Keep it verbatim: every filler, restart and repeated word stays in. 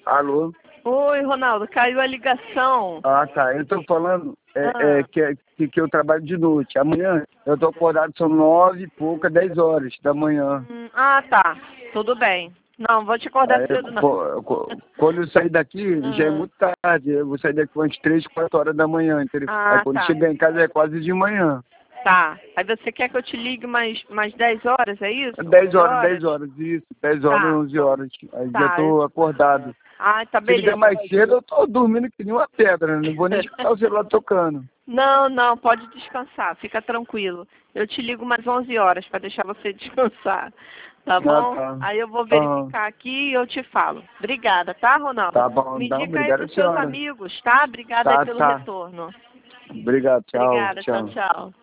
Alô? Oi, Ronaldo, caiu a ligação. Ah, tá. Eu tô falando é, Ah. é, que, que, que eu trabalho de noite. Amanhã eu tô acordado, são nove e pouca, dez horas da manhã. Hum, ah, tá. Tudo bem. Não, vou te acordar Aí, cedo, não. co- co- quando eu sair daqui, já é Aham. muito tarde. Eu vou sair daqui umas três, quatro horas da manhã, entendeu? Aí Ah, quando tá. chegar em casa é quase de manhã. Tá. Aí você quer que eu te ligue mais, mais dez horas, é isso? Dez onze horas, dez horas, isso. Dez horas, Tá. onze horas. Aí já Tá. tô acordado. Ah, tá, Se ligar beleza. mais cedo, eu tô dormindo que nem uma pedra, né? Não vou nem escutar o celular tocando. Não, não, pode descansar, fica tranquilo. Eu te ligo mais onze horas para deixar você descansar, tá bom? Ah, tá. Aí eu vou Aham. verificar aqui e eu te falo. Obrigada, tá, Ronaldo? Tá bom, Me então, indica aí obrigado, pros seus senhora. amigos, tá? Obrigada aí Tá, pelo tá. retorno. Obrigado, tchau, Obrigada, tchau, tchau. tchau.